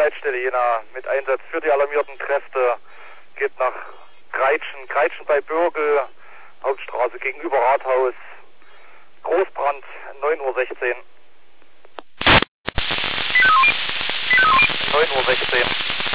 Leitstelle Jena mit Einsatz für die alarmierten Kräfte geht nach Greitschen bei Bürgel, Hauptstraße gegenüber Rathaus, Großbrand, 9:16 Uhr. 9:16 Uhr.